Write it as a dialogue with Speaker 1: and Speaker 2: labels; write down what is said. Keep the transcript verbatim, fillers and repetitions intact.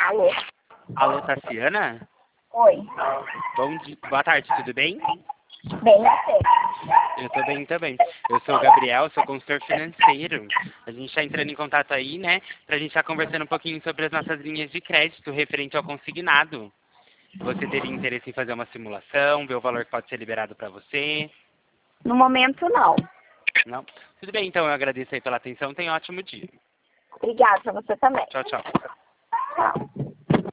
Speaker 1: Alô?
Speaker 2: Alô, Tassiana?
Speaker 1: Oi.
Speaker 2: Bom dia, boa tarde, tudo bem?
Speaker 1: Bem, você?
Speaker 2: Eu tô bem também. Eu sou o Gabriel, sou consultor financeiro. A gente tá entrando em contato aí, né, pra gente estar conversando um pouquinho sobre as nossas linhas de crédito referente ao consignado. Você teria interesse em fazer uma simulação, ver o valor que pode ser liberado para você?
Speaker 1: No momento, não.
Speaker 2: Não? Tudo bem, então eu agradeço aí pela atenção. Tenha um ótimo dia.
Speaker 1: Obrigada, pra você também.
Speaker 2: Tchau, tchau.
Speaker 1: Tchau.